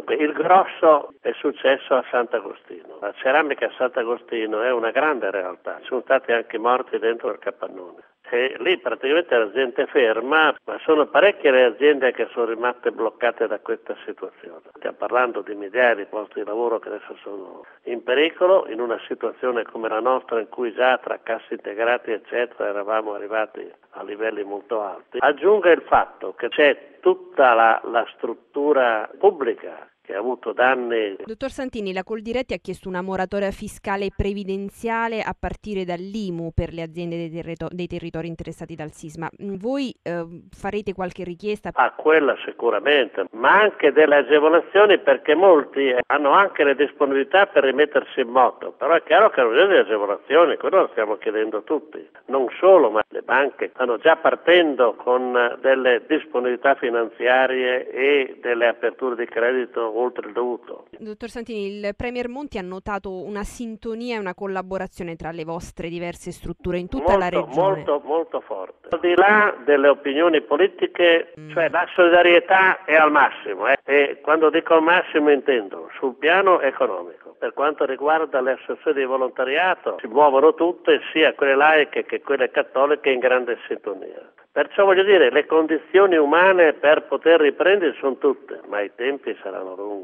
Il grosso è successo a Sant'Agostino. La ceramica a Sant'Agostino è una grande realtà, ci sono stati anche morti dentro il capannone. E lì praticamente la gente ferma, ma sono parecchie le aziende che sono rimaste bloccate da questa situazione. Stiamo parlando di migliaia di posti di lavoro che adesso sono in pericolo, in una situazione come la nostra in cui già tra cassi integrati eccetera eravamo arrivati a livelli molto alti. Aggiunga il fatto che c'è tutta la struttura pubblica che ha avuto danni. Dottor Santini, la Coldiretti ha chiesto una moratoria fiscale e previdenziale a partire dall'IMU per le aziende dei territori interessati dal sisma. Voi farete qualche richiesta? Quella sicuramente, ma anche delle agevolazioni, perché molti hanno anche le disponibilità per rimettersi in moto, però è chiaro che hanno bisogno di agevolazioni, quello lo stiamo chiedendo tutti. Non solo, ma le banche stanno già partendo con delle disponibilità finanziarie e delle aperture di credito oltre il dovuto. Dottor Santini, il Premier Monti ha notato una sintonia e una collaborazione tra le vostre diverse strutture in tutta la regione. Molto forte. Al di là delle opinioni politiche, cioè la solidarietà è al massimo, e quando dico al massimo intendo sul piano economico. Per quanto riguarda le associazioni di volontariato, si muovono tutte, sia quelle laiche che quelle cattoliche, in grande sintonia. Perciò voglio dire, le condizioni umane per poter riprendere sono tutte, ma i tempi saranno lunghi.